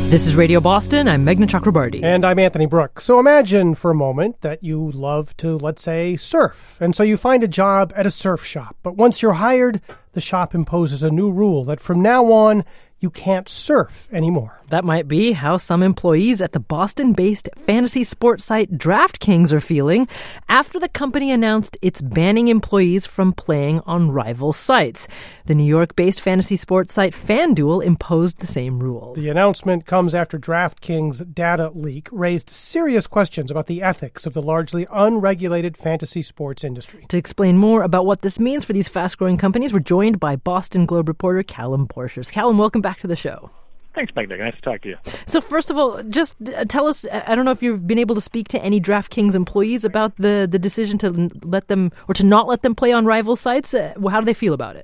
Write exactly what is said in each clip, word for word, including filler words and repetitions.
This is Radio Boston. I'm Meghna Chakrabarti. And I'm Anthony Brooks. So imagine for a moment that you love to, let's say, surf. And so you find a job at a surf shop. But once you're hired, the shop imposes a new rule that from now on, you can't surf anymore. That might be how some employees at the Boston-based fantasy sports site DraftKings are feeling after the company announced it's banning employees from playing on rival sites. The New York-based fantasy sports site FanDuel imposed the same rule. The announcement comes after DraftKings' data leak raised serious questions about the ethics of the largely unregulated fantasy sports industry. To explain more about what this means for these fast-growing companies, we're joined by Boston Globe reporter Callum Borchers. Callum, welcome back to the show. Thanks, Meghna. Nice to talk to you. So first of all, just tell us, I don't know if you've been able to speak to any DraftKings employees about the, the decision to let them, or to not let them play on rival sites. How do they feel about it?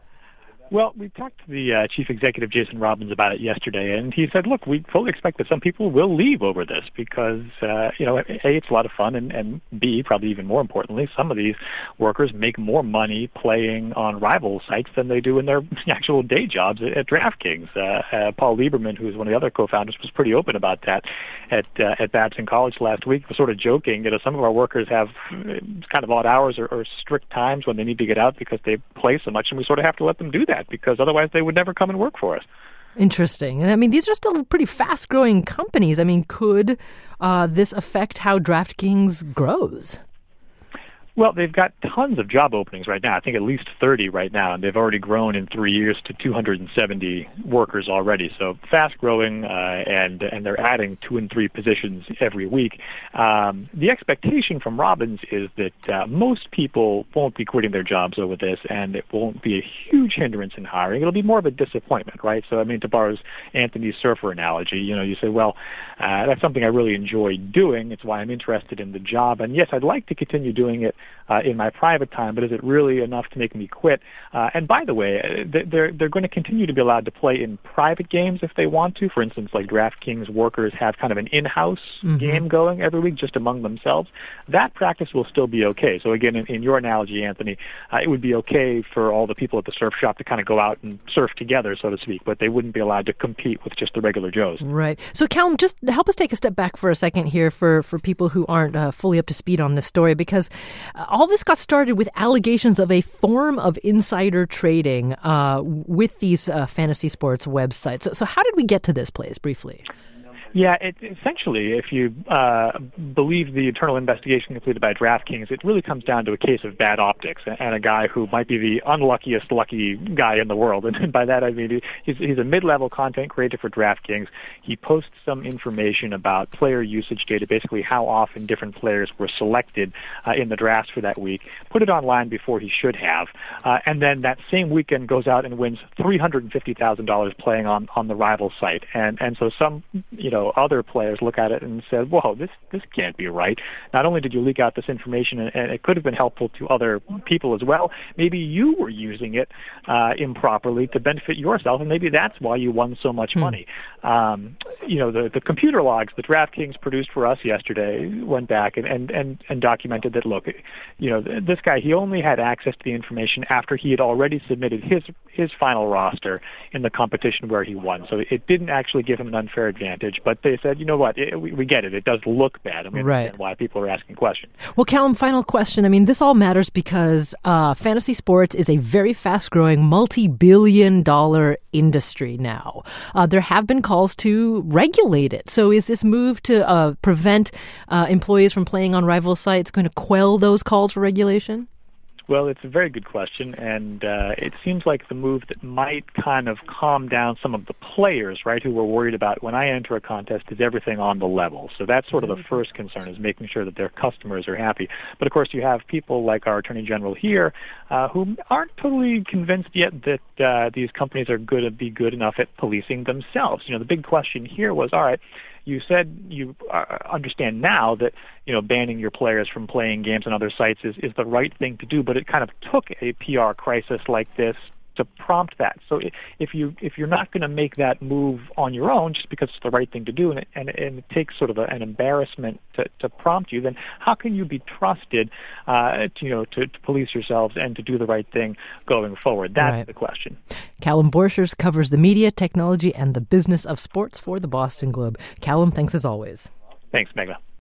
Well, we talked to the uh, chief executive, Jason Robbins, about it yesterday, and he said, look, we fully expect that some people will leave over this because, uh, you know, A, it's a lot of fun, and, and B, probably even more importantly, some of these workers make more money playing on rival sites than they do in their actual day jobs at, at DraftKings. Uh, uh, Paul Lieberman, who's one of the other co-founders, was pretty open about that at uh, at Babson College last week. He was sort of joking, you know, some of our workers have kind of odd hours or, or strict times when they need to get out because they play so much, and we sort of have to let them do that, because otherwise they would never come and work for us. Interesting. And I mean, these are still pretty fast-growing companies. I mean, could uh, this affect how DraftKings grows? Well, they've got tons of job openings right now. I think at least thirty right now, and they've already grown in three years to two hundred seventy workers already. So fast-growing, uh, and and they're adding two and three positions every week. Um, the expectation from Robbins is that uh, most people won't be quitting their jobs over this, and it won't be a huge hindrance in hiring. It'll be more of a disappointment, right? So, I mean, to borrow Anthony's surfer analogy, you know, you say, well, uh, that's something I really enjoy doing. It's why I'm interested in the job, and yes, I'd like to continue doing it Uh, in my private time, but is it really enough to make me quit? Uh, and by the way, they're they're going to continue to be allowed to play in private games if they want to. For instance, like DraftKings workers have kind of an in-house mm-hmm. game going every week just among themselves. That practice will still be okay. So again, in, in your analogy, Anthony, uh, it would be okay for all the people at the surf shop to kind of go out and surf together, so to speak, but they wouldn't be allowed to compete with just the regular Joes. Right. So Callum, just help us take a step back for a second here for, for people who aren't uh, fully up to speed on this story, because uh, all this got started with allegations of a form of insider trading uh, with these uh, fantasy sports websites. So, so how did we get to this place, briefly? Yeah, it, essentially, if you uh, believe the internal investigation completed by DraftKings, it really comes down to a case of bad optics and a guy who might be the unluckiest lucky guy in the world. And by that, I mean he's, he's a mid-level content creator for DraftKings. He posts some information about player usage data, basically how often different players were selected uh, in the drafts for that week, put it online before he should have, uh, and then that same weekend goes out and wins three hundred fifty thousand dollars playing on, on the rival site. And, and so some, you know, other players look at it and said, whoa, this this can't be right. Not only did you leak out this information, and, and it could have been helpful to other people as well, maybe you were using it uh, improperly to benefit yourself, and maybe that's why you won so much hmm. money. Um, you know, the, the computer logs that DraftKings produced for us yesterday went back and, and, and, and documented that, look, you know, this guy, he only had access to the information after he had already submitted his his final roster in the competition where he won. So it didn't actually give him an unfair advantage, but they said, you know what, it, we, we get it. It does look bad, and we right. understand why people are asking questions. Well, Callum, final question. I mean, this all matters because uh, fantasy sports is a very fast-growing, multi-billion dollar industry now. Uh, there have been calls to regulate it. So is this move to uh, prevent uh, employees from playing on rival sites going to quell those calls for regulation? Well, it's a very good question, and uh, it seems like the move that might kind of calm down some of the players, right, who were worried about when I enter a contest, is everything on the level. So that's sort of the first concern, is making sure that their customers are happy. But, of course, you have people like our Attorney General here uh, who aren't totally convinced yet that uh, these companies are going to be good enough at policing themselves. You know, the big question here was, all right, you said you uh, understand now that, you know, banning your players from playing games on other sites is, is the right thing to do, but it kind of took a P R crisis like this to prompt that. So if you if you're not going to make that move on your own just because it's the right thing to do, and it, and, and it takes sort of a, an embarrassment to, to prompt you, then how can you be trusted, uh, to, you know, to, to police yourselves and to do the right thing going forward? That's right. the question. Callum Borchers covers the media, technology, and the business of sports for the Boston Globe. Callum, thanks as always. Thanks, Megla.